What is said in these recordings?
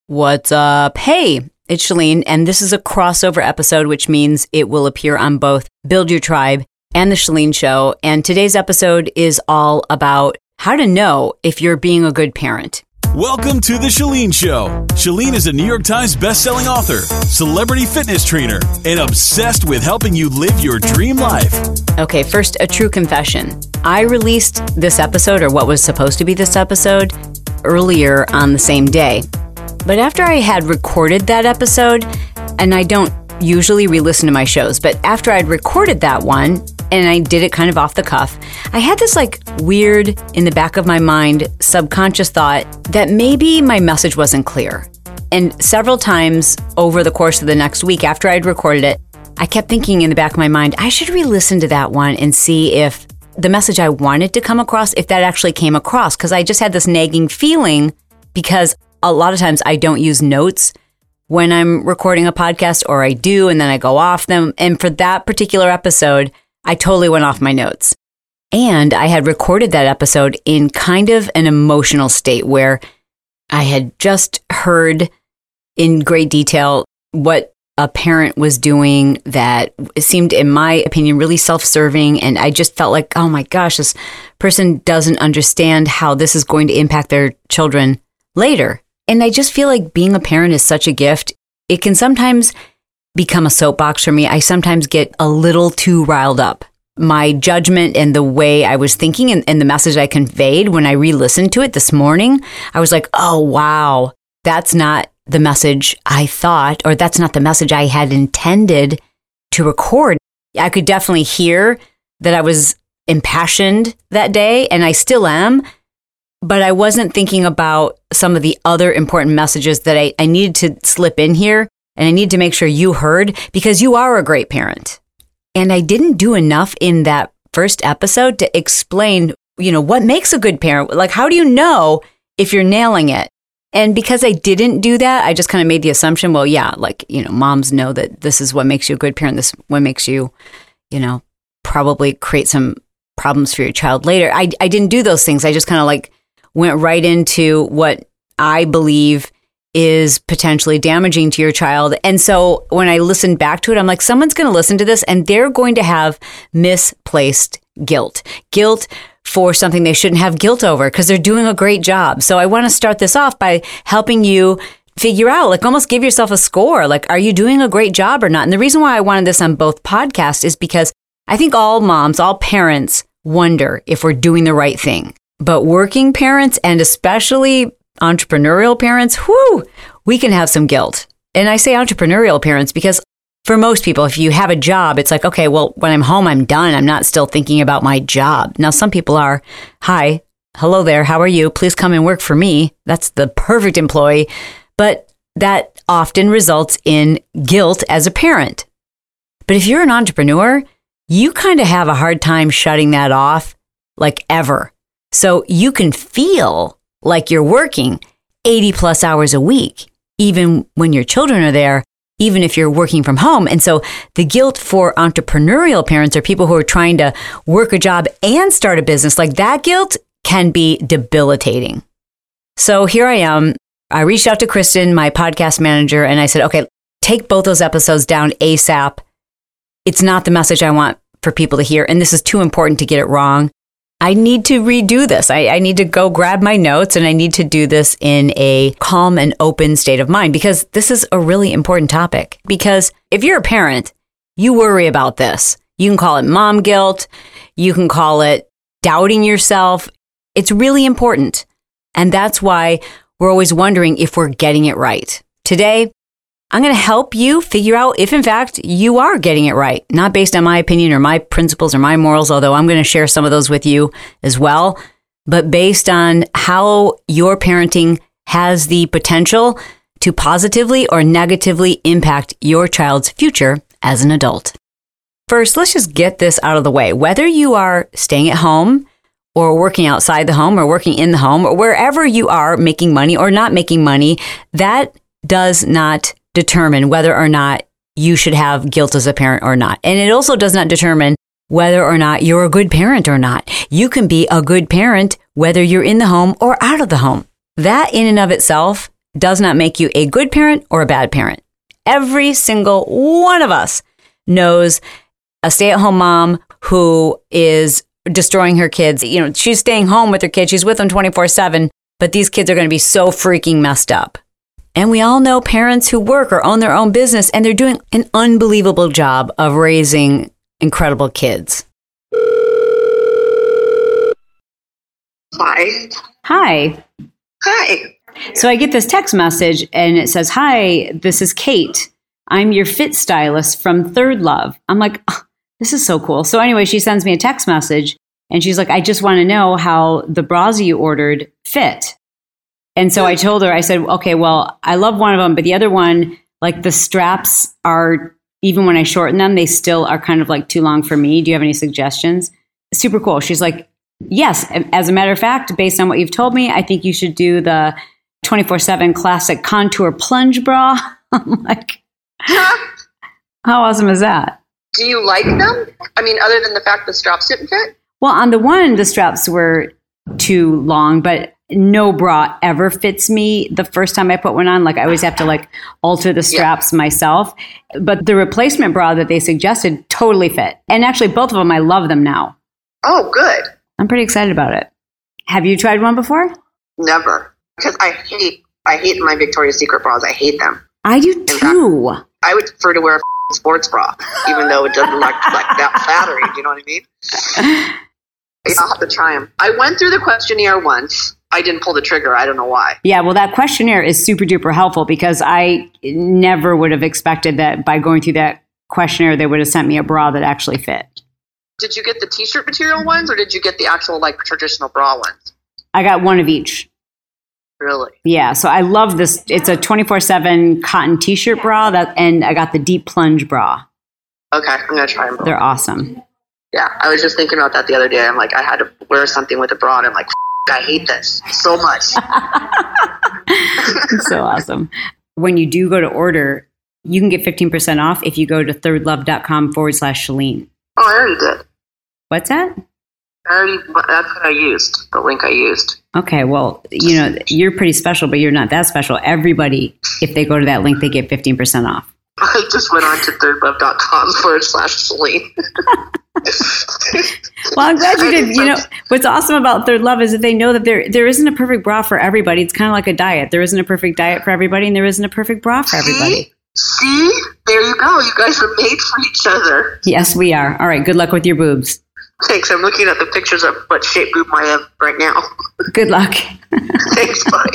What's up? Hey, it's Chalene, and this is a crossover episode, which means it will appear on both Build Your Tribe and The Chalene Show. And today's episode is all about how to know if you're being a good parent. Welcome to The Chalene Show. Chalene is a New York Times bestselling author, celebrity fitness trainer, and obsessed with helping you live your dream life. Okay, first, a true confession. I released this episode, or what was supposed to be this episode, earlier on the same day. But after I had recorded that episode, and I don't usually re-listen to my shows, but after I'd recorded that one, and I did it kind of off the cuff, I had this weird, in the back of my mind, subconscious thought that maybe my message wasn't clear. And several times over the course of the next week after I'd recorded it, I kept thinking in the back of my mind, I should re-listen to that one and see if the message I wanted to come across, if that actually came across, because I just had this nagging feeling, because a lot of times I don't use notes when I'm recording a podcast, or I do, and then I go off them. And for that particular episode, I totally went off my notes. And I had recorded that episode in kind of an emotional state where I had just heard in great detail what a parent was doing that seemed, in my opinion, really self-serving. And I just felt like, oh my gosh, this person doesn't understand how this is going to impact their children later. And I just feel like being a parent is such a gift. It can sometimes become a soapbox for me. I sometimes get a little too riled up. My judgment and the way I was thinking and the message I conveyed when I re-listened to it this morning, I was like, oh, wow, that's not the message I thought, or that's not the message I had intended to record. I could definitely hear that I was impassioned that day, and I still am. But I wasn't thinking about some of the other important messages that I needed to slip in here, and I need to make sure you heard, because you are a great parent. And I didn't do enough in that first episode to explain, what makes a good parent. Like, how do you know if you're nailing it? And because I didn't do that, I just kind of made the assumption, well, yeah, moms know that this is what makes you a good parent. This is what makes you, probably create some problems for your child later. I didn't do those things. I just kind of went right into what I believe is potentially damaging to your child. And so when I listened back to it, I'm like, someone's going to listen to this and they're going to have misplaced guilt for something they shouldn't have guilt over, because they're doing a great job. So I want to start this off by helping you figure out, almost give yourself a score. Are you doing a great job or not? And the reason why I wanted this on both podcasts is because I think all moms, all parents wonder if we're doing the right thing. But working parents, and especially entrepreneurial parents, we can have some guilt. And I say entrepreneurial parents because for most people, if you have a job, it's like, okay, well, when I'm home, I'm done. I'm not still thinking about my job. Now, some people are, hi, hello there, how are you? Please come and work for me. That's the perfect employee. But that often results in guilt as a parent. But if you're an entrepreneur, you kind of have a hard time shutting that off, ever. So you can feel like you're working 80 plus hours a week, even when your children are there, even if you're working from home. And so the guilt for entrepreneurial parents, or people who are trying to work a job and start a business, that guilt can be debilitating. So here I am. I reached out to Kristen, my podcast manager, and I said, okay, take both those episodes down ASAP. It's not the message I want for people to hear, and this is too important to get it wrong. I need to redo this. I need to go grab my notes, and I need to do this in a calm and open state of mind, because this is a really important topic. Because if you're a parent, you worry about this. You can call it mom guilt. You can call it doubting yourself. It's really important. And that's why we're always wondering if we're getting it right. Today, I'm going to help you figure out if, in fact, you are getting it right, not based on my opinion or my principles or my morals, although I'm going to share some of those with you as well, but based on how your parenting has the potential to positively or negatively impact your child's future as an adult. First, let's just get this out of the way. Whether you are staying at home or working outside the home or working in the home or wherever you are making money or not making money, that does not determine whether or not you should have guilt as a parent or not. And it also does not determine whether or not you're a good parent or not. You can be a good parent whether you're in the home or out of the home. That in and of itself does not make you a good parent or a bad parent. Every single one of us knows a stay-at-home mom who is destroying her kids. You know, she's staying home with her kids. She's with them 24/7, but these kids are going to be so freaking messed up. And we all know parents who work or own their own business, and they're doing an unbelievable job of raising incredible kids. Hi. Hi. Hi. So I get this text message and it says, "Hi, this is Kate. I'm your fit stylist from Third Love." I'm like, oh, this is so cool. So anyway, she sends me a text message and she's like, "I just want to know how the bras you ordered fit." And so I told her, I said, "Okay, well, I love one of them, but the other one, like the straps are, even when I shorten them, they still are kind of like too long for me. Do you have any suggestions?" Super cool. She's like, "Yes, as a matter of fact, based on what you've told me, I think you should do the 24/7 classic contour plunge bra." I'm like, how awesome is that? Do you like them? I mean, other than the fact the straps didn't fit? Well, on the one, the straps were too long, but no bra ever fits me the first time I put one on. Like, I always have to like alter the straps myself. But the replacement bra that they suggested totally fit. And actually, both of them, I love them now. Oh, good. I'm pretty excited about it. Have you tried one before? Never. Because I hate my Victoria's Secret bras. I hate them. I do too. I would prefer to wear a sports bra, even though it doesn't like that flattery. Do you know what I mean? I'll have to try them. I went through the questionnaire once. I didn't pull the trigger. I don't know why. Yeah, well, that questionnaire is super duper helpful because I never would have expected that by going through that questionnaire, they would have sent me a bra that actually fit. Did you get the t-shirt material ones or did you get the actual like traditional bra ones? I got one of each. Really? Yeah, so I love this. It's a 24/7 cotton t-shirt bra, and I got the deep plunge bra. Okay, I'm going to try them both. They're awesome. Yeah, I was just thinking about that the other day. I'm like, I had to wear something with a bra, and I'm like, I hate this so much. It's so awesome. When you do go to order, you can get 15% off if you go to thirdlove.com/Chalene. Oh, I already did. What's that? That's what I used, the link I used. Okay, well, you know, you're pretty special, but you're not that special. Everybody, if they go to that link, they get 15% off. I just went on to thirdlove.com/Chalene. Well, I'm glad you did. You know, what's awesome about Third Love is that they know that there isn't a perfect bra for everybody. It's kind of like a diet. There isn't a perfect diet for everybody, and there isn't a perfect bra for everybody. See? There you go. You guys are made for each other. Yes, we are. All right, good luck with your boobs. Thanks. I'm looking at the pictures of what shape boob I have right now. Good luck. Thanks, buddy.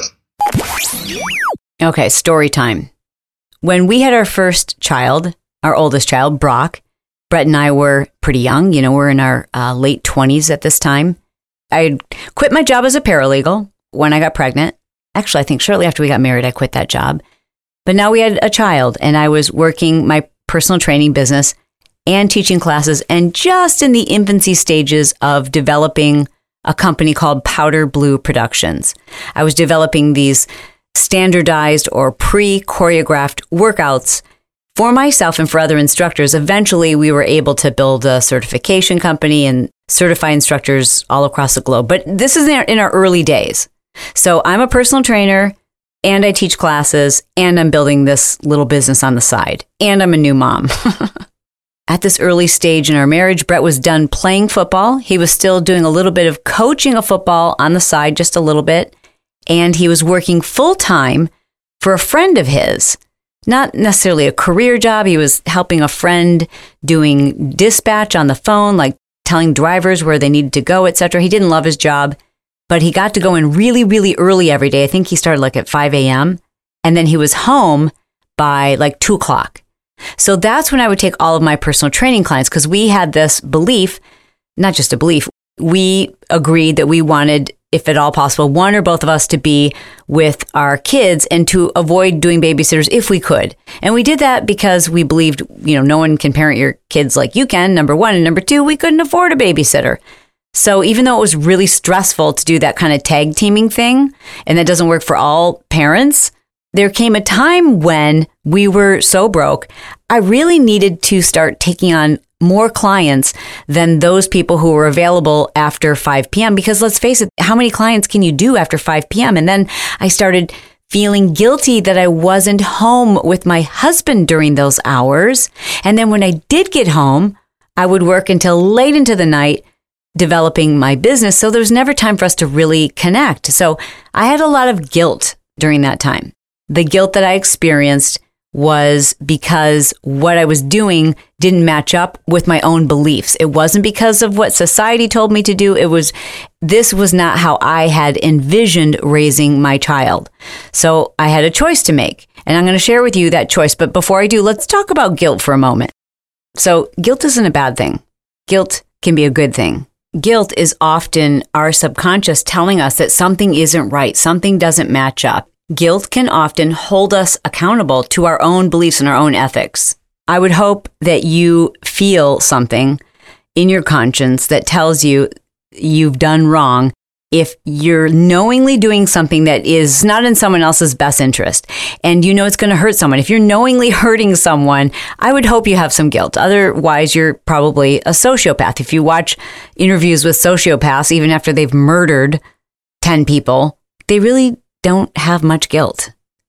Okay, story time. When we had our first child, our oldest child, Brock, Brett and I were pretty young. You know, we're in our late 20s at this time. I had quit my job as a paralegal when I got pregnant. Actually, I think shortly after we got married, I quit that job. But now we had a child, and I was working my personal training business and teaching classes, and just in the infancy stages of developing a company called Powder Blue Productions. I was developing these standardized or pre-choreographed workouts for myself and for other instructors. Eventually, we were able to build a certification company and certify instructors all across the globe. But this is in our early days. So I'm a personal trainer, and I teach classes, and I'm building this little business on the side, and I'm a new mom. At this early stage in our marriage, Brett was done playing football. He was still doing a little bit of coaching of football on the side, just a little bit. And he was working full-time for a friend of his. Not necessarily a career job. He was helping a friend doing dispatch on the phone, like telling drivers where they needed to go, etc. He didn't love his job, but he got to go in really, really early every day. I think he started like at 5 a.m. And then he was home by like 2 o'clock. So that's when I would take all of my personal training clients, because we had this belief, not just a belief, we agreed that we wanted, if at all possible, one or both of us to be with our kids and to avoid doing babysitters if we could. And we did that because we believed, you know, no one can parent your kids like you can, number one. And number two, we couldn't afford a babysitter. So even though it was really stressful to do that kind of tag teaming thing, and that doesn't work for all parents, there came a time when we were so broke, I really needed to start taking on more clients than those people who were available after 5 p.m. Because let's face it, how many clients can you do after 5 p.m.? And then I started feeling guilty that I wasn't home with my husband during those hours. And then when I did get home, I would work until late into the night developing my business. So there was never time for us to really connect. So I had a lot of guilt during that time. The guilt that I experienced was because what I was doing didn't match up with my own beliefs. It wasn't because of what society told me to do. This was not how I had envisioned raising my child. So I had a choice to make, and I'm going to share with you that choice. But before I do, let's talk about guilt for a moment. So guilt isn't a bad thing. Guilt can be a good thing. Guilt is often our subconscious telling us that something isn't right, something doesn't match up. Guilt can often hold us accountable to our own beliefs and our own ethics. I would hope that you feel something in your conscience that tells you you've done wrong if you're knowingly doing something that is not in someone else's best interest and you know it's going to hurt someone. If you're knowingly hurting someone, I would hope you have some guilt. Otherwise, you're probably a sociopath. If you watch interviews with sociopaths, even after they've murdered 10 people, they really don't have much guilt.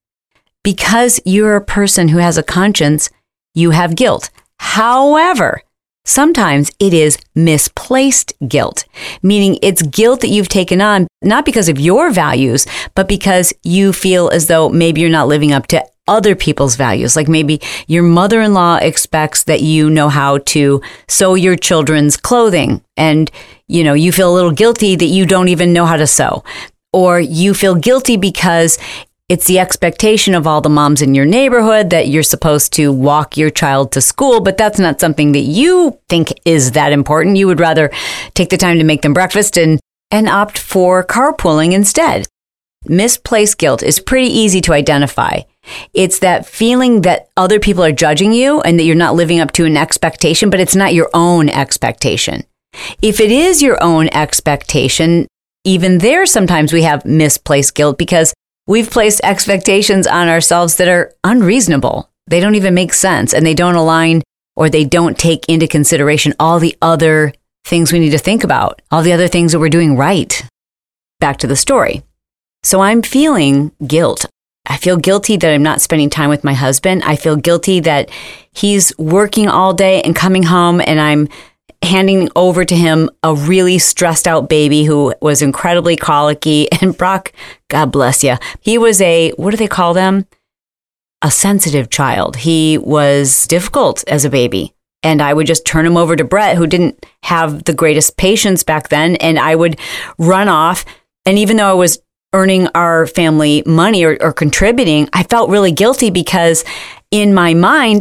Because you're a person who has a conscience, you have guilt. However, sometimes it is misplaced guilt, meaning it's guilt that you've taken on, not because of your values, but because you feel as though maybe you're not living up to other people's values. Like maybe your mother-in-law expects that you know how to sew your children's clothing, and you feel a little guilty that you don't even know how to sew. Or you feel guilty because it's the expectation of all the moms in your neighborhood that you're supposed to walk your child to school, but that's not something that you think is that important. You would rather take the time to make them breakfast and opt for carpooling instead. Misplaced guilt is pretty easy to identify. It's that feeling that other people are judging you and that you're not living up to an expectation, but it's not your own expectation. If it is your own expectation, even there, sometimes we have misplaced guilt because we've placed expectations on ourselves that are unreasonable. They don't even make sense, and they don't align, or they don't take into consideration all the other things we need to think about, all the other things that we're doing right. Back to the story. So I'm feeling guilt. I feel guilty that I'm not spending time with my husband. I feel guilty that he's working all day and coming home, and I'm handing over to him a really stressed out baby who was incredibly colicky. And Brock, God bless you, he was what do they call them? A sensitive child. He was difficult as a baby. And I would just turn him over to Brett, who didn't have the greatest patience back then. And I would run off. And even though I was earning our family money or contributing, I felt really guilty because in my mind,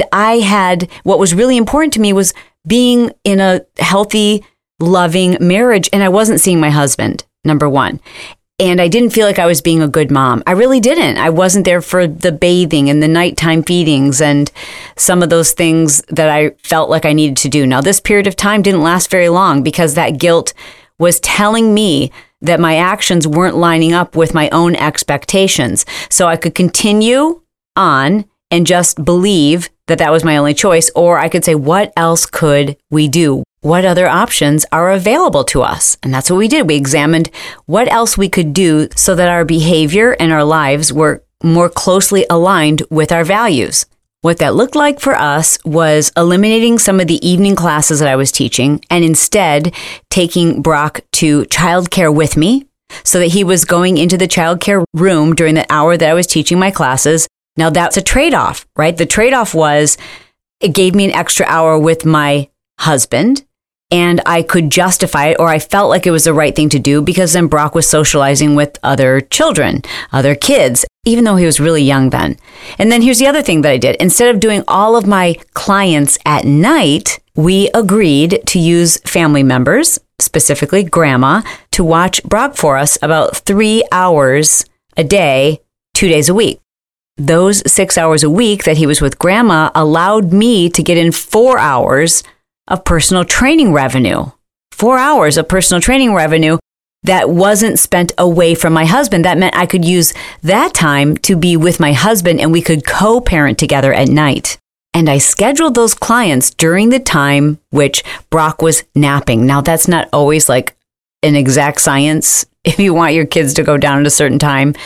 what was really important to me was being in a healthy, loving marriage, and I wasn't seeing my husband, number one. And I didn't feel like I was being a good mom. I really didn't. I wasn't there for the bathing and the nighttime feedings and some of those things that I felt like I needed to do. Now, this period of time didn't last very long because that guilt was telling me that my actions weren't lining up with my own expectations. So I could continue on and just believe that was my only choice, or I could say, what else could we do? What other options are available to us? And that's what we did. We examined what else we could do so that our behavior and our lives were more closely aligned with our values. What that looked like for us was eliminating some of the evening classes that I was teaching and instead taking Brock to childcare with me so that he was going into the childcare room during the hour that I was teaching my classes. Now that's a trade-off, right? The trade-off was it gave me an extra hour with my husband and I could justify it, or I felt like it was the right thing to do because then Brock was socializing with other children, other kids, even though he was really young then. And then here's the other thing that I did. Instead of doing all of my clients at night, we agreed to use family members, specifically grandma, to watch Brock for us about 3 hours a day, 2 days a week. Those 6 hours a week that he was with grandma allowed me to get in 4 hours of personal training revenue. 4 hours of personal training revenue that wasn't spent away from my husband. That meant I could use that time to be with my husband and we could co-parent together at night. And I scheduled those clients during the time which Brock was napping. Now, that's not always like an exact science. If you want your kids to go down at a certain time,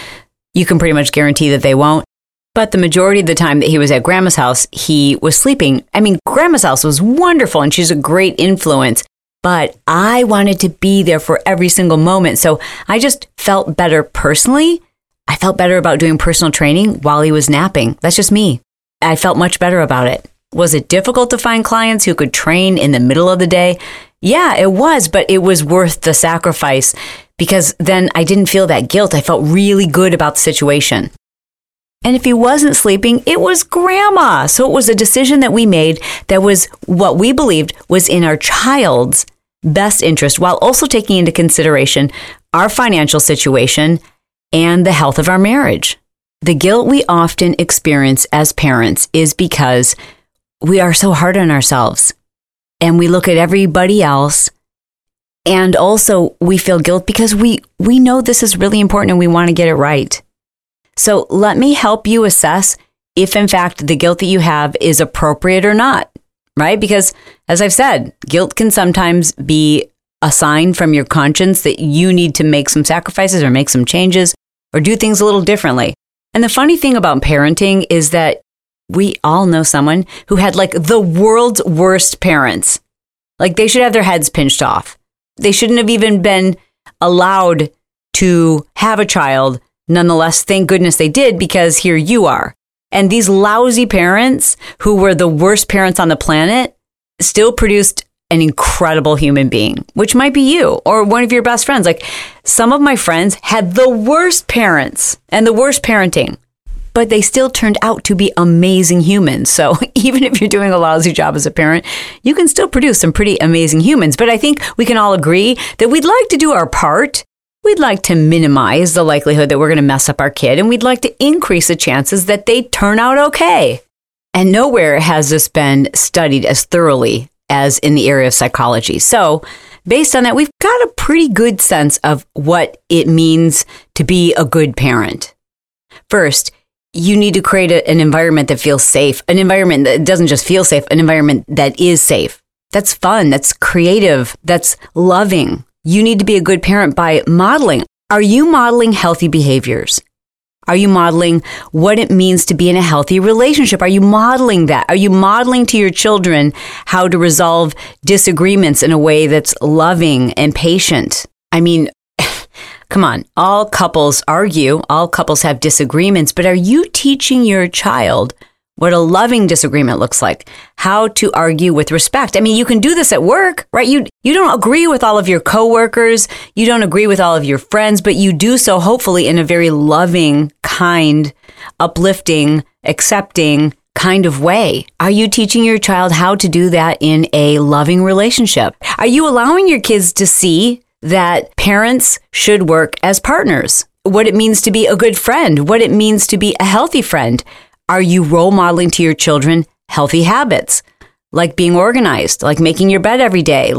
you can pretty much guarantee that they won't. But the majority of the time that he was at Grandma's house, he was sleeping. I mean, Grandma's house was wonderful and she's a great influence, but I wanted to be there for every single moment. So I just felt better personally. I felt better about doing personal training while he was napping. That's just me. I felt much better about it. Was it difficult to find clients who could train in the middle of the day? Yeah, it was, but it was worth the sacrifice because then I didn't feel that guilt. I felt really good about the situation. And if he wasn't sleeping, it was Grandma. So it was a decision that we made that was what we believed was in our child's best interest, while also taking into consideration our financial situation and the health of our marriage. The guilt we often experience as parents is because we are so hard on ourselves and we look at everybody else. And also we feel guilt because we know this is really important and we want to get it right. So let me help you assess if in fact the guilt that you have is appropriate or not, right? Because as I've said, guilt can sometimes be a sign from your conscience that you need to make some sacrifices or make some changes or do things a little differently. And the funny thing about parenting is that we all know someone who had like the world's worst parents. Like they should have their heads pinched off. They shouldn't have even been allowed to have a child. Nonetheless, thank goodness they did, because here you are. And these lousy parents who were the worst parents on the planet still produced an incredible human being, which might be you or one of your best friends. Like some of my friends had the worst parents and the worst parenting, but they still turned out to be amazing humans. So even if you're doing a lousy job as a parent, you can still produce some pretty amazing humans. But I think we can all agree that we'd like to do our part. We'd like to minimize the likelihood that we're going to mess up our kid, and we'd like to increase the chances that they turn out okay. And nowhere has this been studied as thoroughly as in the area of psychology. So based on that, we've got a pretty good sense of what it means to be a good parent. First, you need to create an environment that feels safe, an environment that doesn't just feel safe, an environment that is safe. That's fun, that's creative, that's loving. You need to be a good parent by modeling. Are you modeling healthy behaviors? Are you modeling what it means to be in a healthy relationship? Are you modeling that? Are you modeling to your children how to resolve disagreements in a way that's loving and patient? I mean, come on, all couples argue, all couples have disagreements, but are you teaching your child what a loving disagreement looks like? How to argue with respect? I mean, you can do this at work, right? You don't agree with all of your coworkers, you don't agree with all of your friends, but you do so hopefully in a very loving, kind, uplifting, accepting kind of way. Are you teaching your child how to do that in a loving relationship? Are you allowing your kids to see that parents should work as partners? What it means to be a good friend, what it means to be a healthy friend? Are you role modeling to your children healthy habits, like being organized, like making your bed every day?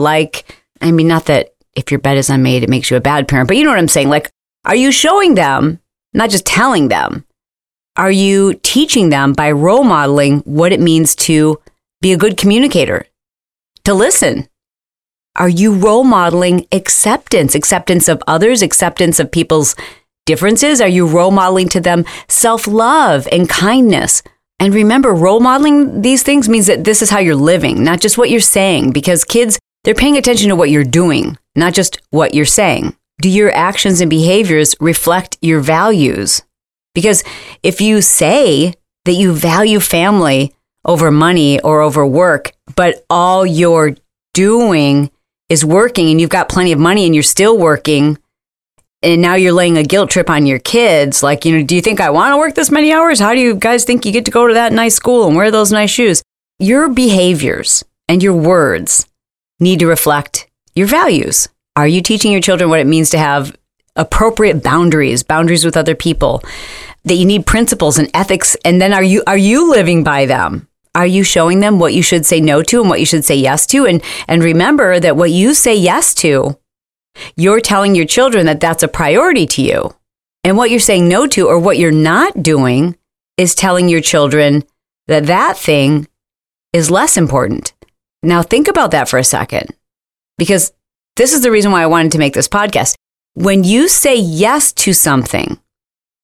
Not that if your bed is unmade, it makes you a bad parent, but you know what I'm saying? Like, are you showing them, not just telling them? Are you teaching them by role modeling what it means to be a good communicator, to listen? Are you role modeling acceptance of others, acceptance of people's differences? Are you role modeling to them self-love and kindness? And remember, role modeling these things means that this is how you're living, not just what you're saying, because kids, they're paying attention to what you're doing, not just what you're saying. Do your actions and behaviors reflect your values? Because if you say that you value family over money or over work, but all you're doing is working and you've got plenty of money and you're still working, and now you're laying a guilt trip on your kids, like, do you think I want to work this many hours? How do you guys think you get to go to that nice school and wear those nice shoes? Your behaviors and your words need to reflect your values. Are you teaching your children what it means to have appropriate boundaries with other people, that you need principles and ethics? And then are you living by them? Are you showing them what you should say no to and what you should say yes to? And remember that what you say yes to, you're telling your children that that's a priority to you. And what you're saying no to, or what you're not doing, is telling your children that that thing is less important. Now think about that for a second, because this is the reason why I wanted to make this podcast. When you say yes to something,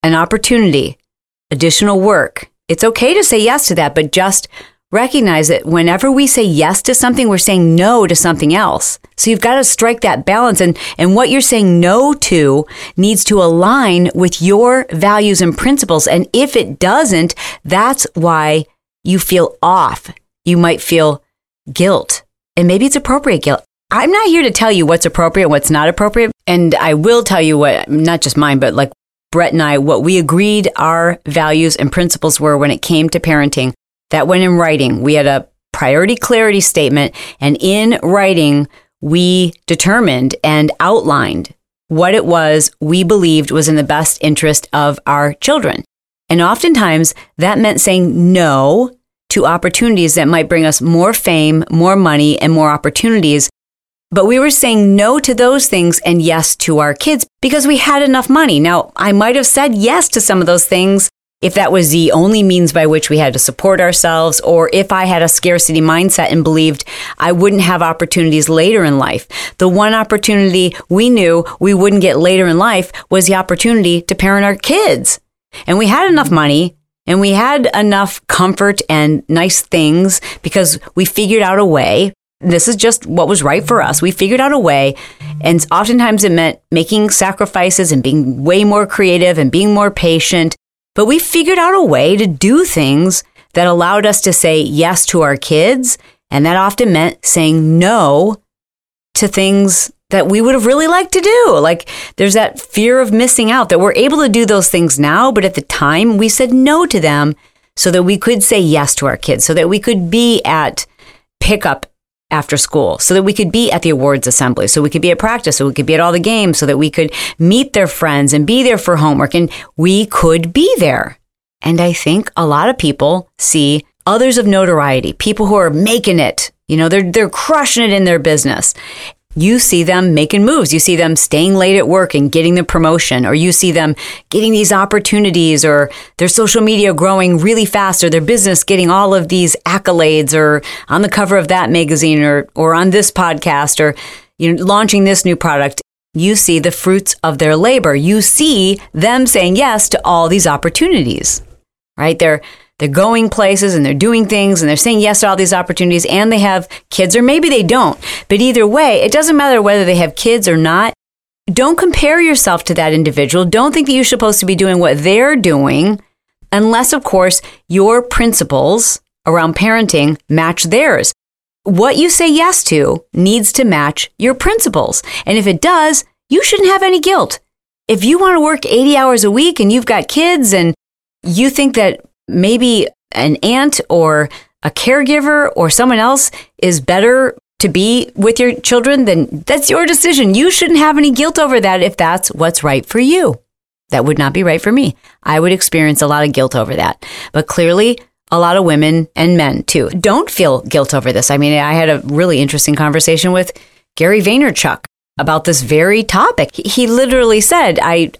an opportunity, additional work, it's okay to say yes to that, but just recognize that whenever we say yes to something, we're saying no to something else. So you've got to strike that balance. And what you're saying no to needs to align with your values and principles. And if it doesn't, that's why you feel off. You might feel guilt. And maybe it's appropriate guilt. I'm not here to tell you what's appropriate and what's not appropriate. And I will tell you what, not just mine, but like Brett and I, what we agreed our values and principles were when it came to parenting. That went in writing. We had a priority clarity statement, and in writing, we determined and outlined what it was we believed was in the best interest of our children. And oftentimes, that meant saying no to opportunities that might bring us more fame, more money, and more opportunities. But we were saying no to those things and yes to our kids because we had enough money. Now, I might have said yes to some of those things if that was the only means by which we had to support ourselves, or if I had a scarcity mindset and believed I wouldn't have opportunities later in life. The one opportunity we knew we wouldn't get later in life was the opportunity to parent our kids. And we had enough money and we had enough comfort and nice things because we figured out a way. This is just what was right for us. We figured out a way, and oftentimes it meant making sacrifices and being way more creative and being more patient. But we figured out a way to do things that allowed us to say yes to our kids, and that often meant saying no to things that we would have really liked to do. Like there's that fear of missing out that we're able to do those things now, but at the time we said no to them so that we could say yes to our kids, so that we could be at pickup after school, so that we could be at the awards assembly, so we could be at practice, so we could be at all the games, so that we could meet their friends and be there for homework, and we could be there. And I think a lot of people see others of notoriety, people who are making it, they're crushing it in their business. You see them making moves. You see them staying late at work and getting the promotion, or you see them getting these opportunities, or their social media growing really fast, or their business getting all of these accolades, or on the cover of that magazine, or on this podcast, or launching this new product. You see the fruits of their labor. You see them saying yes to all these opportunities, right? They're going places and they're doing things and they're saying yes to all these opportunities, and they have kids, or maybe they don't. But either way, it doesn't matter whether they have kids or not. Don't compare yourself to that individual. Don't think that you're supposed to be doing what they're doing unless, of course, your principles around parenting match theirs. What you say yes to needs to match your principles. And if it does, you shouldn't have any guilt. If you want to work 80 hours a week and you've got kids and you think that maybe an aunt or a caregiver or someone else is better to be with your children, then that's your decision. You shouldn't have any guilt over that if that's what's right for you. That would not be right for me. I would experience a lot of guilt over that. But clearly, a lot of women and men, too, don't feel guilt over this. I mean, I had a really interesting conversation with Gary Vaynerchuk about this very topic. He literally said,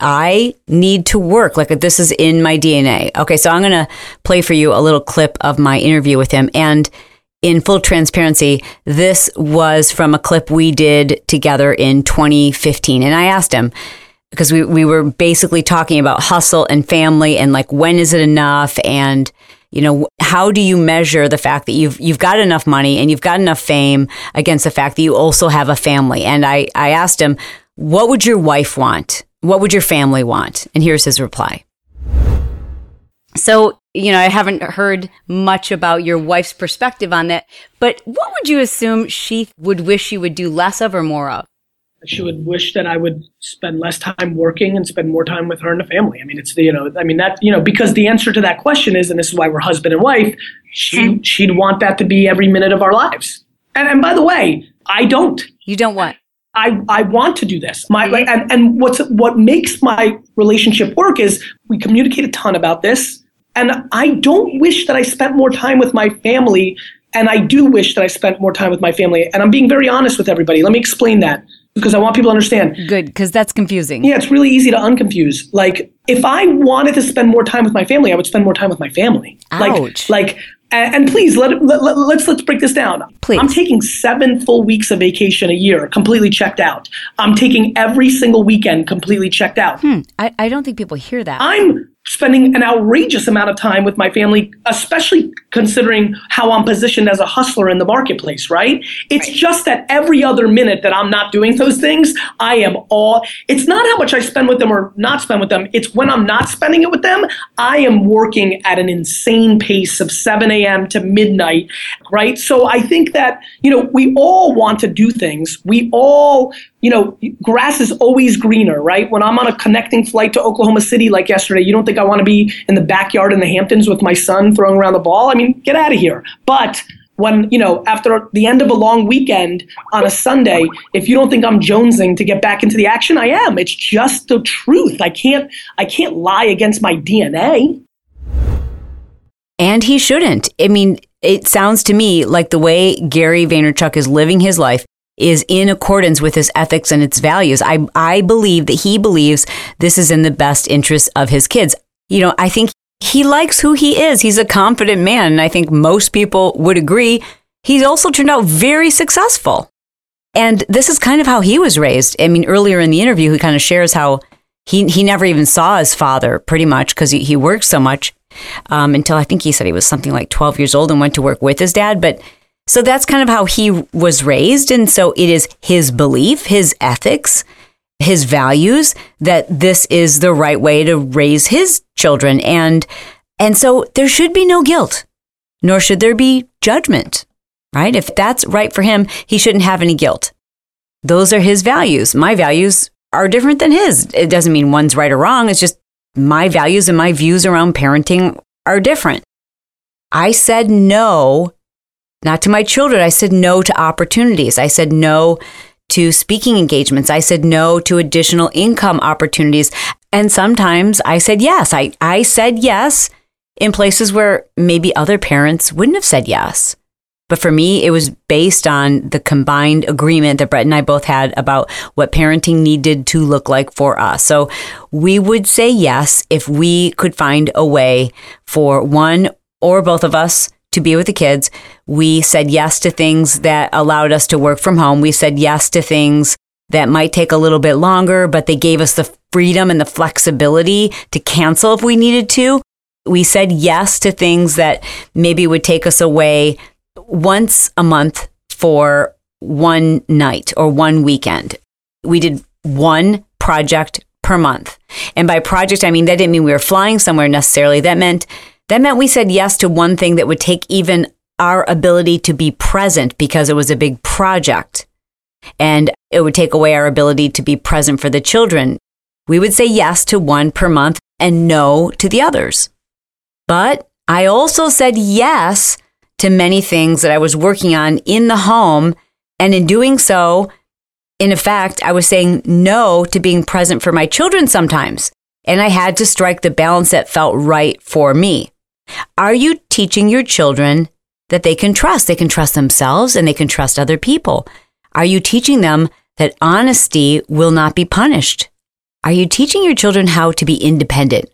I need to work. Like, this is in my DNA. Okay, so I'm going to play for you a little clip of my interview with him. And in full transparency, this was from a clip we did together in 2015. And I asked him, because we were basically talking about hustle and family and like, when is it enough? And how do you measure the fact that you've got enough money and you've got enough fame against the fact that you also have a family? And I asked him, what would your wife want? What would your family want? And here's his reply. So, I haven't heard much about your wife's perspective on that, but what would you assume she would wish you would do less of or more of? She would wish that I would spend less time working and spend more time with her and the family. I mean, it's because the answer to that question is, and this is why we're husband and wife, she'd want that to be every minute of our lives. And by the way, I don't. You don't what? I want to do this. And what makes my relationship work is we communicate a ton about this. And I don't wish that I spent more time with my family. And I do wish that I spent more time with my family. And I'm being very honest with everybody. Let me explain that, because I want people to understand. Good, because that's confusing. Yeah, it's really easy to unconfuse. Like, if I wanted to spend more time with my family, I would spend more time with my family. Ouch. Like And please, let's break this down. Please. I'm taking 7 full weeks of vacation a year, completely checked out. I'm taking every single weekend completely checked out. I don't think people hear that. I'm spending an outrageous amount of time with my family, especially considering how I'm positioned as a hustler in the marketplace, right? It's just that every other minute that I'm not doing those things, it's not how much I spend with them or not spend with them. It's when I'm not spending it with them, I am working at an insane pace of 7 a.m. to midnight, right? So I think that, we all want to do things. We all, grass is always greener, right? When I'm on a connecting flight to Oklahoma City like yesterday, you don't think I want to be in the backyard in the Hamptons with my son throwing around the ball? I mean, get out of here. But when, after the end of a long weekend on a Sunday, if you don't think I'm jonesing to get back into the action, I am. It's just the truth. I can't lie against my DNA. And he shouldn't. I mean, it sounds to me like the way Gary Vaynerchuk is living his life is in accordance with his ethics and its values. I believe that he believes this is in the best interest of his kids. I think he likes who he is. He's a confident man. And I think most people would agree. He's also turned out very successful. And this is kind of how he was raised. I mean, earlier in the interview, he kind of shares how he never even saw his father pretty much because he worked so much until I think he said he was something like 12 years old and went to work with his dad. But so that's kind of how he was raised. And so it is his belief, his ethics, his values that this is the right way to raise his children. And so there should be no guilt, nor should there be judgment, right? If that's right for him, he shouldn't have any guilt. Those are his values. My values are different than his. It doesn't mean one's right or wrong. It's just my values and my views around parenting are different. I said no. Not to my children. I said no to opportunities. I said no to speaking engagements. I said no to additional income opportunities. And sometimes I said yes. I said yes in places where maybe other parents wouldn't have said yes. But for me, it was based on the combined agreement that Brett and I both had about what parenting needed to look like for us. So we would say yes if we could find a way for one or both of us to be with the kids. We said yes to things that allowed us to work from home. We said yes to things that might take a little bit longer, but they gave us the freedom and the flexibility to cancel if we needed to. We said yes to things that maybe would take us away once a month for one night or one weekend. We did one project per month. And by project, I mean, that didn't mean we were flying somewhere necessarily. That meant we said yes to one thing that would take even our ability to be present because it was a big project. And it would take away our ability to be present for the children. We would say yes to one per month and no to the others. But I also said yes to many things that I was working on in the home. And in doing so, in effect, I was saying no to being present for my children sometimes. And I had to strike the balance that felt right for me. Are you teaching your children that they can trust? They can trust themselves and they can trust other people. Are you teaching them that honesty will not be punished? Are you teaching your children how to be independent?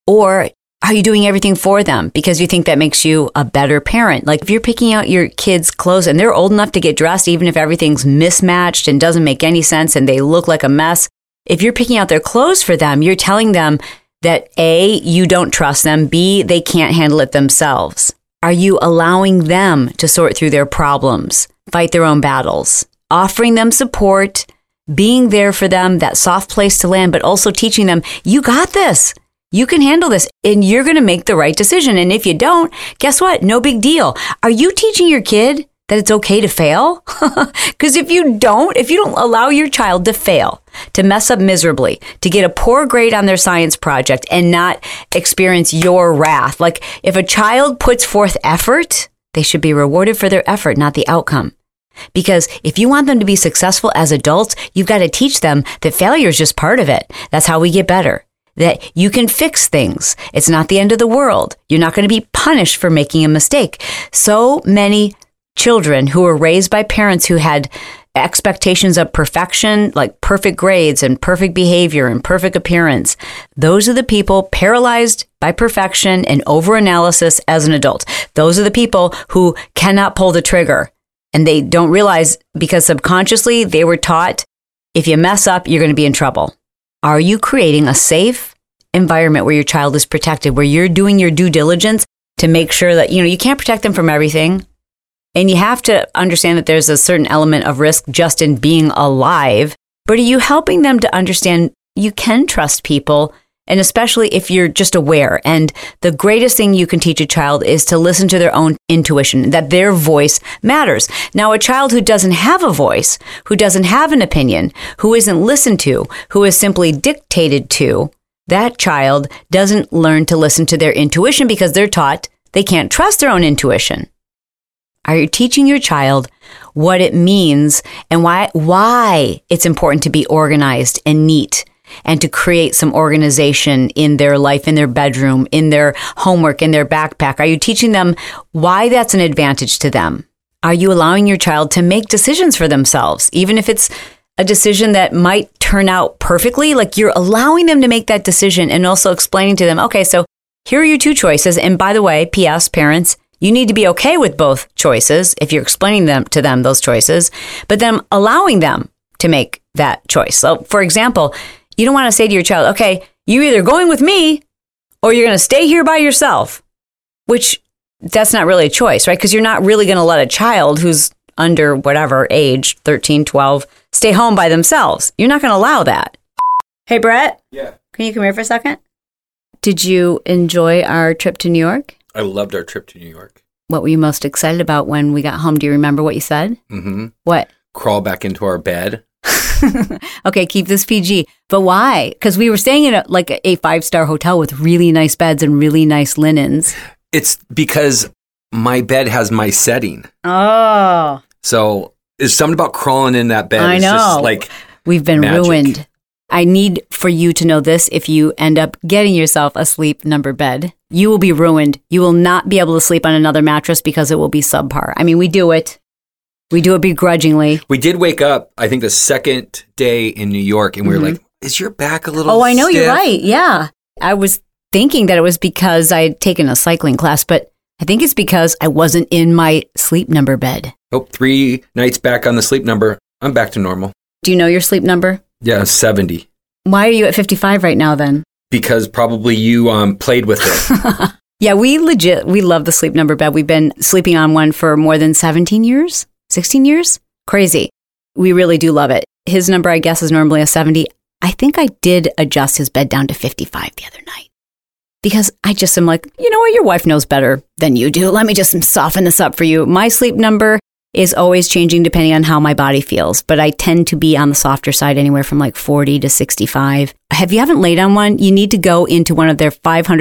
Or are you doing everything for them because you think that makes you a better parent? Like if you're picking out your kids' clothes and they're old enough to get dressed, even if everything's mismatched and doesn't make any sense and they look like a mess, if you're picking out their clothes for them, you're telling them that A, you don't trust them, B, they can't handle it themselves. Are you allowing them to sort through their problems, fight their own battles, offering them support, being there for them, that soft place to land, but also teaching them, you got this. You can handle this and you're going to make the right decision. And if you don't, guess what? No big deal. Are you teaching your kid that it's okay to fail? Because if you don't allow your child to fail, to mess up miserably, to get a poor grade on their science project and not experience your wrath, like if a child puts forth effort, they should be rewarded for their effort, not the outcome. Because if you want them to be successful as adults, you've got to teach them that failure is just part of it. That's how we get better. That you can fix things. It's not the end of the world. You're not going to be punished for making a mistake. So many children who were raised by parents who had expectations of perfection, like perfect grades and perfect behavior and perfect appearance. Those are the people paralyzed by perfection and overanalysis as an adult. Those are the people who cannot pull the trigger. And they don't realize because subconsciously they were taught, if you mess up, you're going to be in trouble. Are you creating a safe environment where your child is protected, where you're doing your due diligence to make sure that, you can't protect them from everything. And you have to understand that there's a certain element of risk just in being alive. But are you helping them to understand you can trust people? And especially if you're just aware. And the greatest thing you can teach a child is to listen to their own intuition, that their voice matters. Now, a child who doesn't have a voice, who doesn't have an opinion, who isn't listened to, who is simply dictated to, that child doesn't learn to listen to their intuition because they're taught they can't trust their own intuition. Are you teaching your child what it means and why it's important to be organized and neat and to create some organization in their life, in their bedroom, in their homework, in their backpack? Are you teaching them why that's an advantage to them? Are you allowing your child to make decisions for themselves, even if it's a decision that might turn out perfectly? Like, you're allowing them to make that decision and also explaining to them, okay, so here are your two choices. And by the way, P.S., parents, you need to be okay with both choices if you're explaining them to them, those choices, but then allowing them to make that choice. So, for example, you don't want to say to your child, okay, you're either going with me or you're going to stay here by yourself, which that's not really a choice, right? Because you're not really going to let a child who's under whatever age, 13, 12, stay home by themselves. You're not going to allow that. Hey, Brett. Yeah. Can you come here for a second? Did you enjoy our trip to New York? I loved our trip to New York. What were you most excited about when we got home? Do you remember what you said? Mm-hmm. What? Crawl back into our bed. Okay, keep this PG. But why? Because we were staying in a 5-star hotel with really nice beds and really nice linens. It's because my bed has my setting. Oh. So there's something about crawling in that bed. I know. It's just like we've been magic. Ruined. I need for you to know this. If you end up getting yourself a Sleep Number bed, you will be ruined. You will not be able to sleep on another mattress because it will be subpar. I mean, we do it. We do it begrudgingly. We did wake up, I think, the second day in New York, and we were like, is your back a little Oh, I know, stiff? you're right. Yeah. I was thinking that it was because I had taken a cycling class, but I think it's because I wasn't in my Sleep Number bed. Oh, 3 nights back on the Sleep Number. I'm back to normal. Do you know your Sleep Number? Yeah, 70. Why are you at 55 right now then? Because probably you played with it. Yeah, we love the Sleep Number bed. We've been sleeping on one for more than 17 years, 16 years. Crazy. We really do love it. His number, I guess, is normally a 70. I think I did adjust his bed down to 55 the other night because I just am like, you know what? Your wife knows better than you do. Let me just soften this up for you. My Sleep Number is always changing depending on how my body feels, but I tend to be on the softer side anywhere from 40 to 65. If you haven't laid on one, you need to go into one of their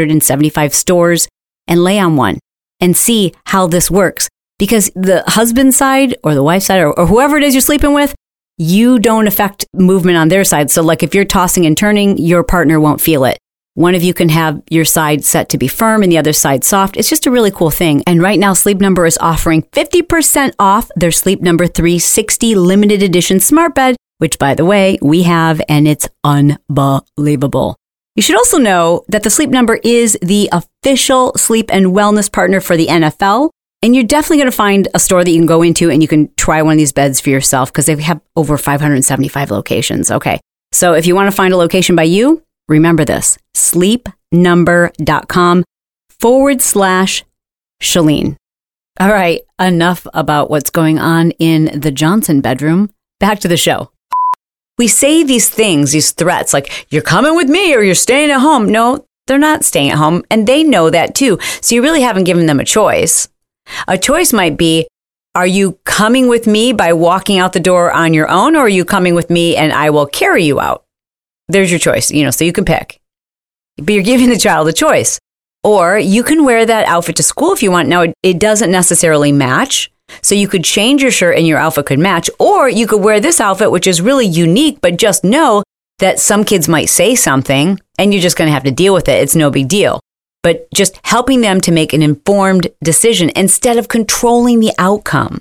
575 stores and lay on one and see how this works. Because the husband side or the wife side or whoever it is you're sleeping with, you don't affect movement on their side. So if you're tossing and turning, your partner won't feel it. One of you can have your side set to be firm and the other side soft. It's just a really cool thing. And right now, Sleep Number is offering 50% off their Sleep Number 360 limited edition smart bed, which, by the way, we have, and it's unbelievable. You should also know that the Sleep Number is the official sleep and wellness partner for the NFL. And you're definitely going to find a store that you can go into and you can try one of these beds for yourself because they have over 575 locations. Okay. So if you want to find a location by you, remember this, sleepnumber.com/Chalene. All right, enough about what's going on in the Johnson bedroom. Back to the show. We say these things, these threats, like you're coming with me or you're staying at home. No, they're not staying at home. And they know that too. So you really haven't given them a choice. A choice might be, are you coming with me by walking out the door on your own, or are you coming with me and I will carry you out? There's your choice, so you can pick. But you're giving the child a choice. Or you can wear that outfit to school if you want. Now, it doesn't necessarily match. So you could change your shirt and your outfit could match. Or you could wear this outfit, which is really unique, but just know that some kids might say something and you're just going to have to deal with it. It's no big deal. But just helping them to make an informed decision instead of controlling the outcome.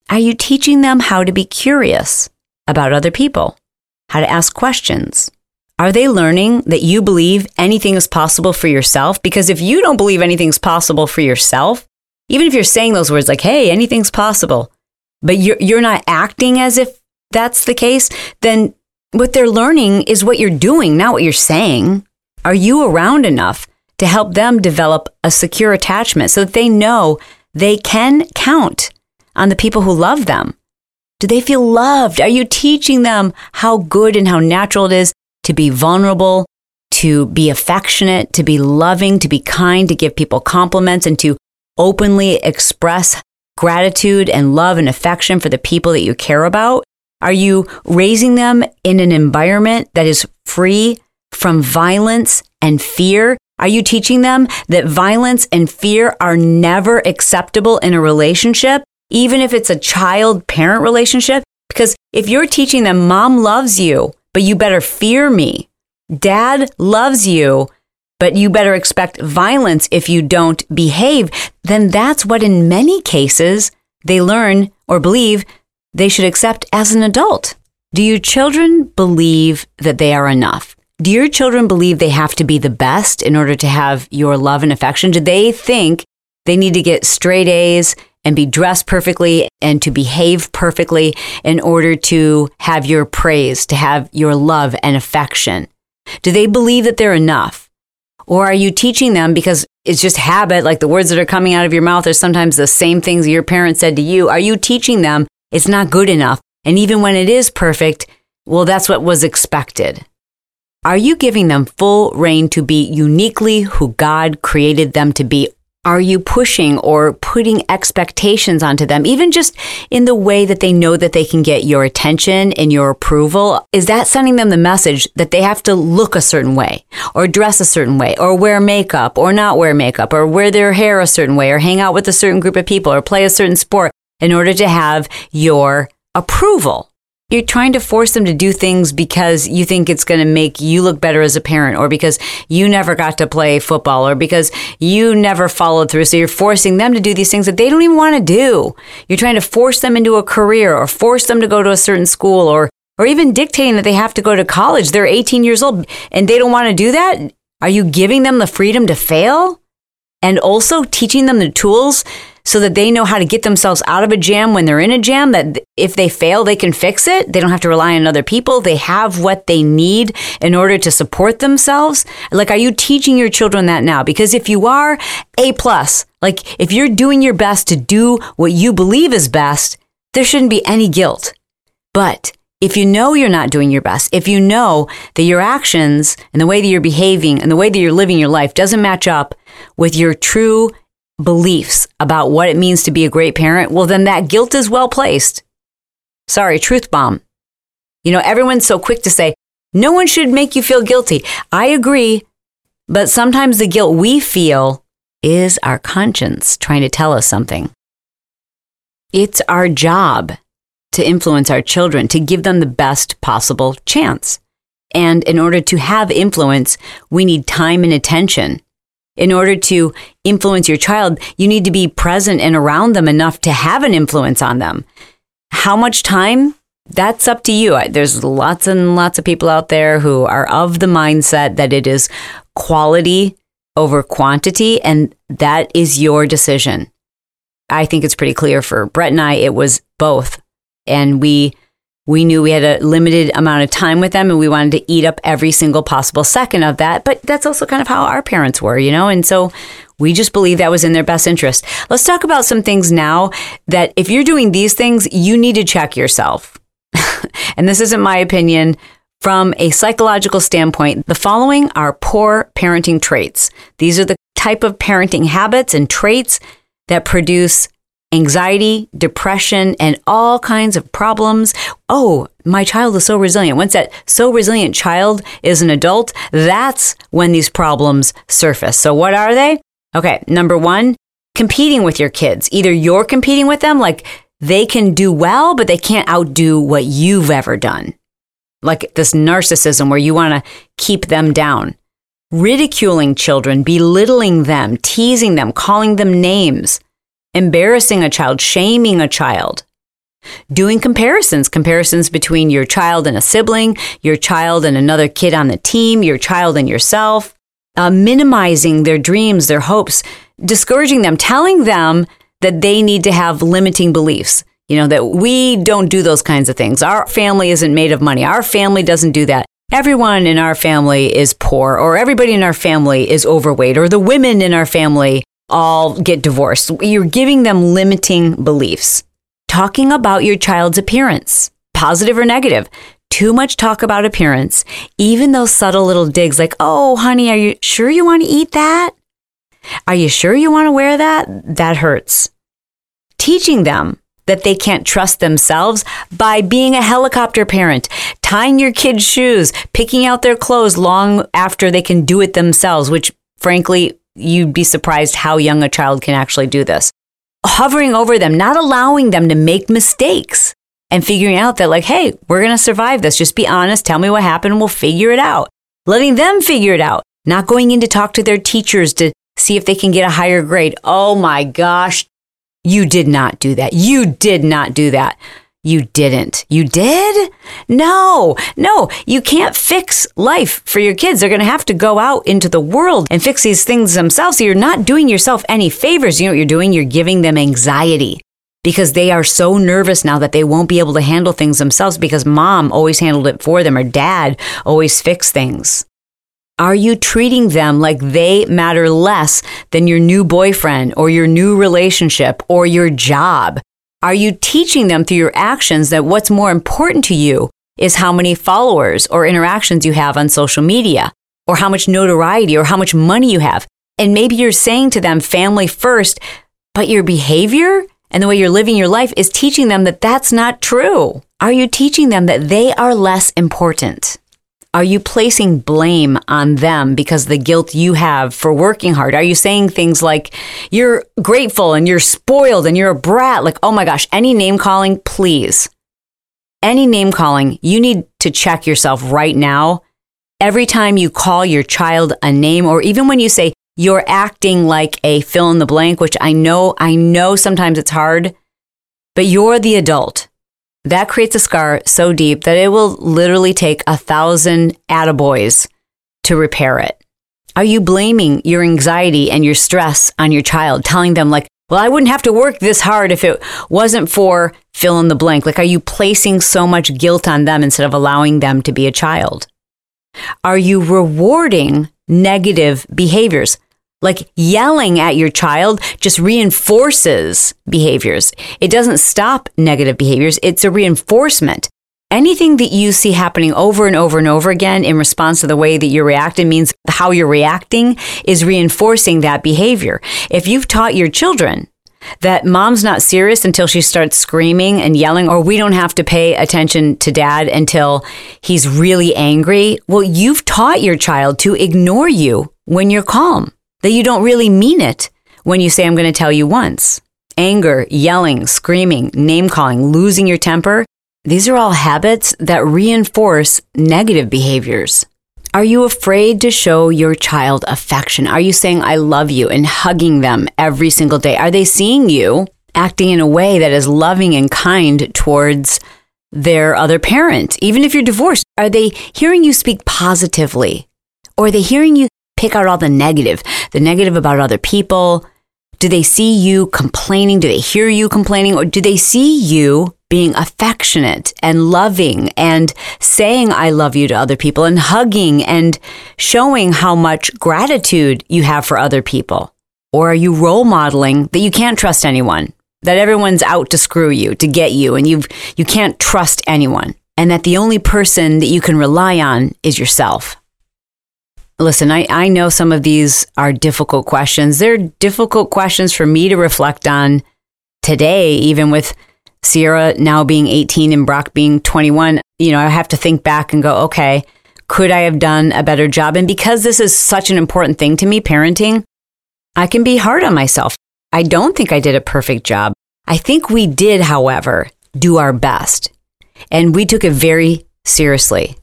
Are you teaching them how to be curious about other people? How to ask questions? Are they learning that you believe anything is possible for yourself? Because if you don't believe anything's possible for yourself, even if you're saying those words like, hey, anything's possible, but you're not acting as if that's the case, then what they're learning is what you're doing, not what you're saying. Are you around enough to help them develop a secure attachment so that they know they can count on the people who love them? Do they feel loved? Are you teaching them how good and how natural it is to be vulnerable, to be affectionate, to be loving, to be kind, to give people compliments, and to openly express gratitude and love and affection for the people that you care about? Are you raising them in an environment that is free from violence and fear? Are you teaching them that violence and fear are never acceptable in a relationship, even if it's a child-parent relationship? Because if you're teaching them, Mom loves you, but you better fear me. Dad loves you, but you better expect violence if you don't behave, then that's what in many cases they learn or believe they should accept as an adult. Do your children believe that they are enough? Do your children believe they have to be the best in order to have your love and affection? Do they think they need to get straight A's and be dressed perfectly and to behave perfectly in order to have your praise, to have your love and affection? Do they believe that they're enough? Or are you teaching them because it's just habit, like the words that are coming out of your mouth are sometimes the same things your parents said to you? Are you teaching them it's not good enough? And even when it is perfect, well, that's what was expected. Are you giving them full reign to be uniquely who God created them to be? Are you pushing or putting expectations onto them, even just in the way that they know that they can get your attention and your approval? Is that sending them the message that they have to look a certain way, or dress a certain way, or wear makeup, or not wear makeup, or wear their hair a certain way, or hang out with a certain group of people, or play a certain sport in order to have your approval? You're trying to force them to do things because you think it's going to make you look better as a parent, or because you never got to play football, or because you never followed through. So you're forcing them to do these things that they don't even want to do. You're trying to force them into a career, or force them to go to a certain school, or even dictating that they have to go to college. They're 18 years old and they don't want to do that. Are you giving them the freedom to fail? And also teaching them the tools so that they know how to get themselves out of a jam when they're in a jam, that if they fail, they can fix it. They don't have to rely on other people. They have what they need in order to support themselves. Like, are you teaching your children that now? Because if you are, A+. Like, if you're doing your best to do what you believe is best, there shouldn't be any guilt. But if you know you're not doing your best, if you know that your actions and the way that you're behaving and the way that you're living your life doesn't match up with your true beliefs about what it means to be a great parent, well, then that guilt is well placed. Sorry, truth bomb. You know, everyone's so quick to say, no one should make you feel guilty. I agree, but sometimes the guilt we feel is our conscience trying to tell us something. It's our job to influence our children, to give them the best possible chance. And in order to have influence, we need time and attention. In order to influence your child, you need to be present and around them enough to have an influence on them. How much time? That's up to you. There's lots and lots of people out there who are of the mindset that it is quality over quantity, and that is your decision. I think it's pretty clear for Brett and I, it was both. And we knew we had a limited amount of time with them, and we wanted to eat up every single possible second of that. But that's also kind of how our parents were, you know? And so we just believe that was in their best interest. Let's talk about some things now that if you're doing these things, you need to check yourself. And this isn't my opinion. From a psychological standpoint, the following are poor parenting traits. These are the type of parenting habits and traits that produce anxiety, depression, and all kinds of problems. Oh, my child is so resilient. Once that so resilient child is an adult, that's when these problems surface. So what are they? Okay, number one, competing with your kids. Either you're competing with them, like they can do well, but they can't outdo what you've ever done. Like this narcissism where you want to keep them down. Ridiculing children, belittling them, teasing them, calling them names. Embarrassing a child, shaming a child. Doing comparisons between your child and a sibling, your child and another kid on the team, your child and yourself, minimizing their dreams, their hopes, discouraging them, telling them that they need to have limiting beliefs, that we don't do those kinds of things. Our family isn't made of money. Our family doesn't do that. Everyone in our family is poor, or everybody in our family is overweight, or the women in our family all get divorced. You're giving them limiting beliefs. Talking about your child's appearance, positive or negative. Too much talk about appearance, even those subtle little digs like, oh, honey, are you sure you want to eat that? Are you sure you want to wear that? That hurts. Teaching them that they can't trust themselves by being a helicopter parent, tying your kids' shoes, picking out their clothes long after they can do it themselves, which frankly, you'd be surprised how young a child can actually do this. Hovering over them, not allowing them to make mistakes and figuring out that like, hey, we're going to survive this. Just be honest. Tell me what happened and we'll figure it out. Letting them figure it out. Not going in to talk to their teachers to see if they can get a higher grade. Oh my gosh. You did not do that. You did not do that. You didn't. You did? No, you can't fix life for your kids. They're going to have to go out into the world and fix these things themselves. So you're not doing yourself any favors. You know what you're doing? You're giving them anxiety because they are so nervous now that they won't be able to handle things themselves because mom always handled it for them or dad always fixed things. Are you treating them like they matter less than your new boyfriend or your new relationship or your job? Are you teaching them through your actions that what's more important to you is how many followers or interactions you have on social media or how much notoriety or how much money you have? And maybe you're saying to them family first, but your behavior and the way you're living your life is teaching them that that's not true. Are you teaching them that they are less important? Are you placing blame on them because of the guilt you have for working hard? Are you saying things like, you're grateful and you're spoiled and you're a brat? Like, oh my gosh, any name calling, please. Any name calling, you need to check yourself right now. Every time you call your child a name, or even when you say you're acting like a fill in the blank, which I know sometimes it's hard, but you're the adult. That creates a scar so deep that it will literally take 1,000 attaboys to repair it. Are you blaming your anxiety and your stress on your child, telling them like, well, I wouldn't have to work this hard if it wasn't for fill in the blank? Like, are you placing so much guilt on them instead of allowing them to be a child? Are you rewarding negative behaviors? Like yelling at your child just reinforces behaviors. It doesn't stop negative behaviors. It's a reinforcement. Anything that you see happening over and over and over again in response to the way that you're reacting means how you're reacting is reinforcing that behavior. If you've taught your children that mom's not serious until she starts screaming and yelling, or we don't have to pay attention to dad until he's really angry, well, you've taught your child to ignore you when you're calm. That you don't really mean it when you say, I'm going to tell you once. Anger, yelling, screaming, name-calling, losing your temper, these are all habits that reinforce negative behaviors. Are you afraid to show your child affection? Are you saying, I love you and hugging them every single day? Are they seeing you acting in a way that is loving and kind towards their other parent? Even if you're divorced, are they hearing you speak positively? Or are they hearing you pick out all the negative about other people? Do they see you complaining? Do they hear you complaining? Or do they see you being affectionate and loving and saying, I love you to other people and hugging and showing how much gratitude you have for other people? Or are you role modeling that you can't trust anyone, that everyone's out to screw you, to get you, and you can't trust anyone, and that the only person that you can rely on is yourself? Listen, I know some of these are difficult questions. They're difficult questions for me to reflect on today, even with Sierra now being 18 and Brock being 21. I have to think back and go, okay, could I have done a better job? And because this is such an important thing to me, parenting, I can be hard on myself. I don't think I did a perfect job. I think we did, however, do our best. And we took it very seriously.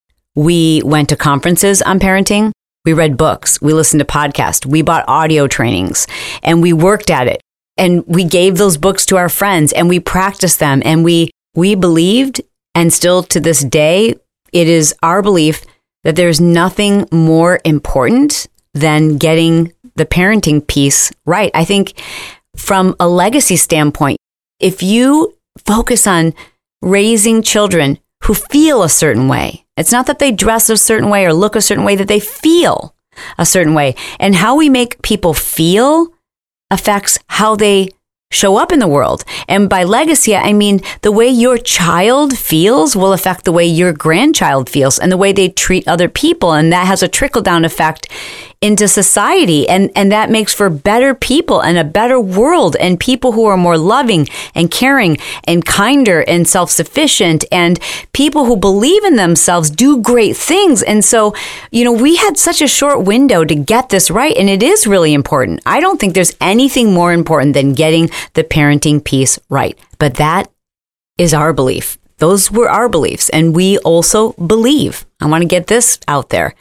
We went to conferences on parenting. We read books. We listened to podcasts. We bought audio trainings and we worked at it. and we gave those books to our friends and we practiced them and we believed, and still to this day, it is our belief that there's nothing more important than getting the parenting piece right. I think from a legacy standpoint, if you focus on raising children who feel a certain way, it's not that they dress a certain way or look a certain way, that they feel a certain way. And how we make people feel affects how they show up in the world. And by legacy, I mean the way your child feels will affect the way your grandchild feels and the way they treat other people. And that has a trickle-down effect into society. And that makes for better people and a better world and people who are more loving and caring and kinder and self-sufficient, and people who believe in themselves do great things. And so, we had such a short window to get this right. And it is really important. I don't think there's anything more important than getting the parenting piece right. But that is our belief. Those were our beliefs. And we also believe, I want to get this out there,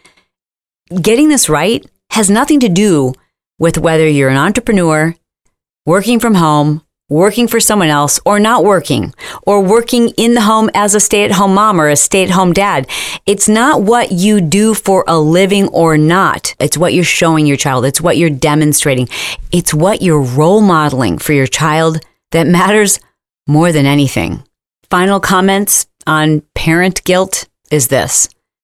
getting this right has nothing to do with whether you're an entrepreneur, working from home, working for someone else, or not working, or working in the home as a stay-at-home mom or a stay-at-home dad. It's not what you do for a living or not. It's what you're showing your child. It's what you're demonstrating. It's what you're role modeling for your child that matters more than anything. Final comments on parent guilt is this.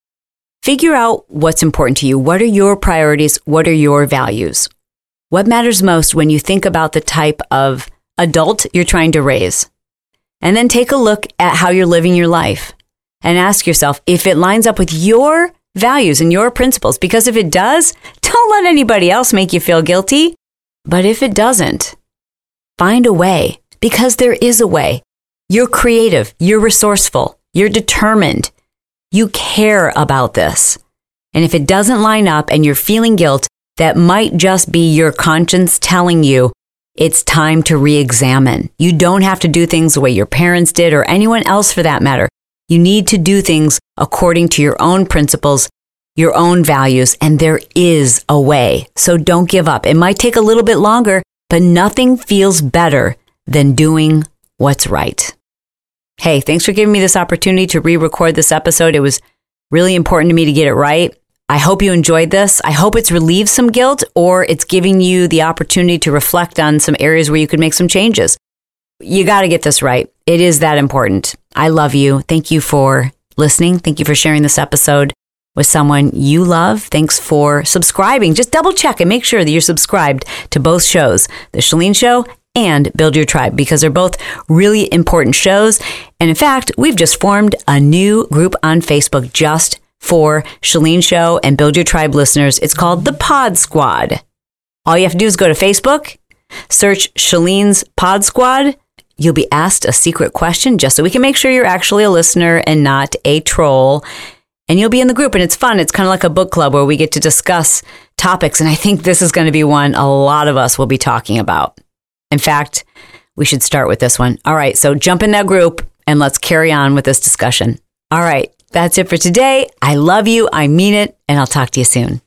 Figure out what's important to you. What are your priorities? What are your values? What matters most when you think about the type of adult you're trying to raise? And then take a look at how you're living your life and ask yourself if it lines up with your values and your principles. Because if it does, don't let anybody else make you feel guilty. But if it doesn't, find a way, because there is a way. You're creative. You're resourceful. You're determined. You care about this. And if it doesn't line up and you're feeling guilt, that might just be your conscience telling you it's time to re-examine. You don't have to do things the way your parents did or anyone else for that matter. You need to do things according to your own principles, your own values, and there is a way. So don't give up. It might take a little bit longer, but nothing feels better than doing what's right. Hey, thanks for giving me this opportunity to re-record this episode. It was really important to me to get it right. I hope you enjoyed this. I hope it's relieved some guilt, or it's giving you the opportunity to reflect on some areas where you could make some changes. You got to get this right. It is that important. I love you. Thank you for listening. Thank you for sharing this episode with someone you love. Thanks for subscribing. Just double check and make sure that you're subscribed to both shows, The Chalene Show and Build Your Tribe, because they're both really important shows. And in fact, we've just formed a new group on Facebook just for Chalene Show and Build Your Tribe listeners. It's called the Pod Squad. All you have to do is go to Facebook, search Chalene's Pod Squad. You'll be asked a secret question just so we can make sure you're actually a listener and not a troll. And you'll be in the group, and it's fun. It's kind of like a book club where we get to discuss topics. And I think this is going to be one a lot of us will be talking about. In fact, we should start with this one. All right, so jump in that group and let's carry on with this discussion. All right, that's it for today. I love you. I mean it. And I'll talk to you soon.